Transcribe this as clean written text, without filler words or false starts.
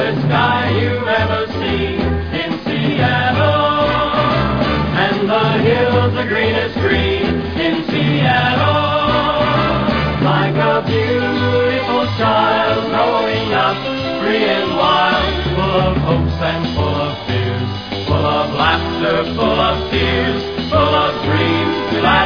clearest sky you've ever seen in Seattle. And the hills the greenest green in Seattle. Like a beautiful child growing up, free and wild, full of hopes and full of fears, full of laughter, full of tears, full of dreams.